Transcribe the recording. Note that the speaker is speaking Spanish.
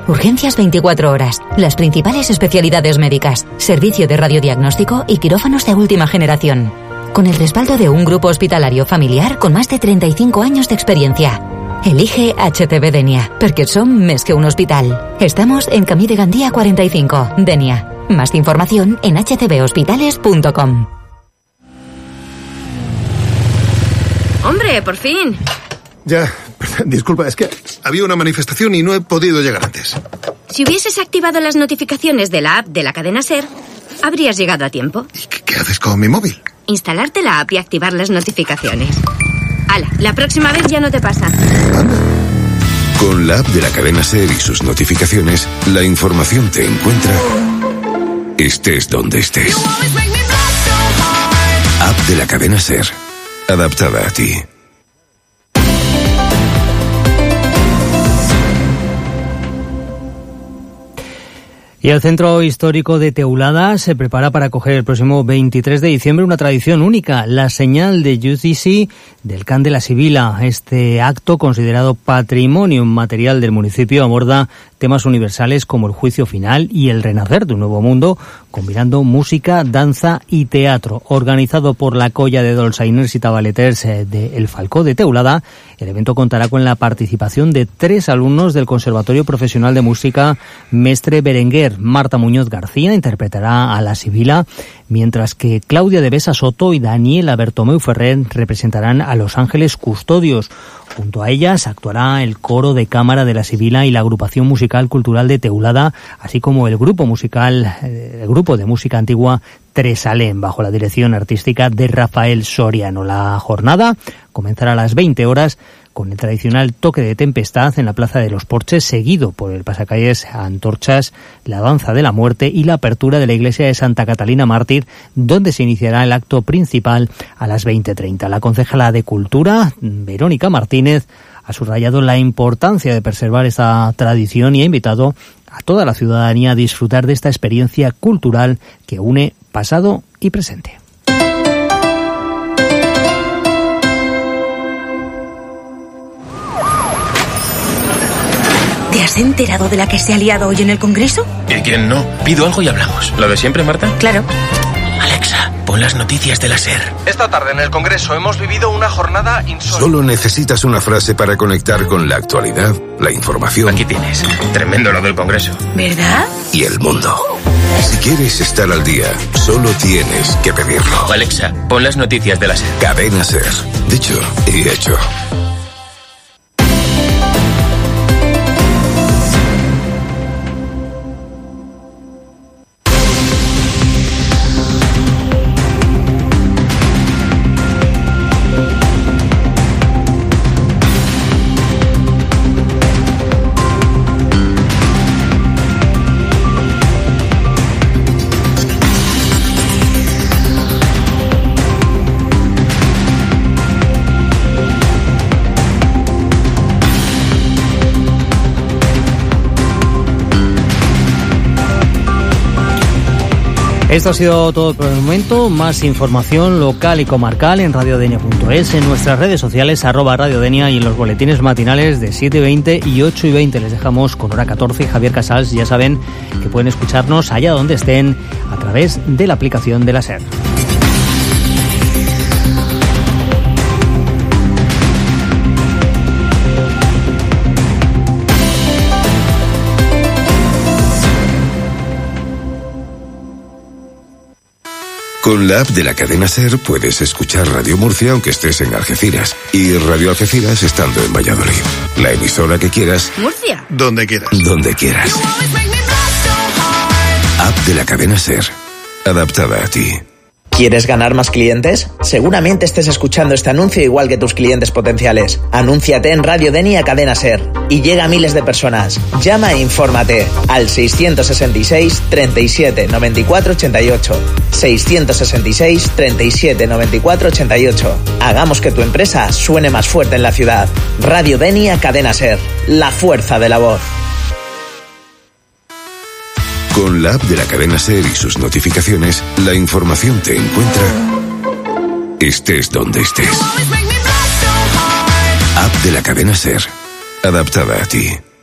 Urgencias 24 horas, las principales especialidades médicas, servicio de radiodiagnóstico y quirófanos de última generación. Con el respaldo de un grupo hospitalario familiar con más de 35 años de experiencia. Elige HCB Denia, porque son més que un hospital. Estamos en Camí de Gandía 45, Denia. Más información en hcbhospitales.com. ¡Hombre, por fin! Ya, disculpa, es que había una manifestación y no he podido llegar antes. Si hubieses activado las notificaciones de la app de la cadena SER, habrías llegado a tiempo. ¿Y qué haces con mi móvil? Instalarte la app y activar las notificaciones. ¡Hala! La próxima vez ya no te pasa. Anda. Con la app de la cadena SER y sus notificaciones, la información te encuentra estés donde estés. App de la cadena SER. Adaptada a ti. Y el Centro Histórico de Teulada se prepara para acoger el próximo 23 de diciembre una tradición única, la señal de Judici del Can de la Sibila. Este acto, considerado patrimonio material del municipio, aborda temas universales como el juicio final y el renacer de un nuevo mundo, combinando música, danza y teatro. Organizado por la Colla de Dolçainers y Tabaleters de El Falcó de Teulada, el evento contará con la participación de 3 alumnos del Conservatorio Profesional de Música Mestre Berenguer. Marta Muñoz García interpretará a la Sibila, mientras que Claudia de Besa Soto y Daniela Bertomeu Ferrer representarán a Los Ángeles Custodios. Junto a ellas actuará el coro de cámara de la Sibila y la agrupación musical cultural de Teulada, así como el grupo de música antigua Tresalén, bajo la dirección artística de Rafael Soriano. La jornada comenzará a las 20 horas con el tradicional toque de tempestad en la Plaza de los Porches, seguido por el pasacalles a antorchas, la danza de la muerte y la apertura de la iglesia de Santa Catalina Mártir, donde se iniciará el acto principal a las 20:30. La concejala de Cultura, Verónica Martínez, ha subrayado la importancia de preservar esta tradición y ha invitado a toda la ciudadanía a disfrutar de esta experiencia cultural que une pasado y presente. ¿Te has enterado de la que se ha liado hoy en el Congreso? ¿Y quién no? Pido algo y hablamos. ¿Lo de siempre, Marta? Claro. Alexa, pon las noticias de la SER. Esta tarde en el Congreso hemos vivido una jornada insólita. Solo necesitas una frase para conectar con la actualidad, la información. Aquí tienes. Tremendo lo del Congreso. ¿Verdad? Y el mundo. Si quieres estar al día, solo tienes que pedirlo. Alexa, pon las noticias de la SER. Cadena SER. Dicho y hecho. Esto ha sido todo por el momento. Más información local y comarcal en radiodenia.es, en nuestras redes sociales @radiodenia y en los boletines matinales de 7:20 y 8:20. Les dejamos con hora 14. Javier Casals, ya saben que pueden escucharnos allá donde estén a través de la aplicación de la SER. Con la app de la cadena SER puedes escuchar Radio Murcia aunque estés en Algeciras y Radio Algeciras estando en Valladolid. La emisora que quieras. Murcia. Donde quieras. Donde quieras. App de la cadena SER. Adaptada a ti. ¿Quieres ganar más clientes? Seguramente estés escuchando este anuncio igual que tus clientes potenciales. Anúnciate en Radio Denia Cadena SER y llega a miles de personas. Llama e infórmate al 666 37 94 88. 666 37 94 88. Hagamos que tu empresa suene más fuerte en la ciudad. Radio Denia Cadena SER. La fuerza de la voz. Con la app de la cadena SER y sus notificaciones, la información te encuentra estés donde estés. App de la cadena SER. Adaptada a ti.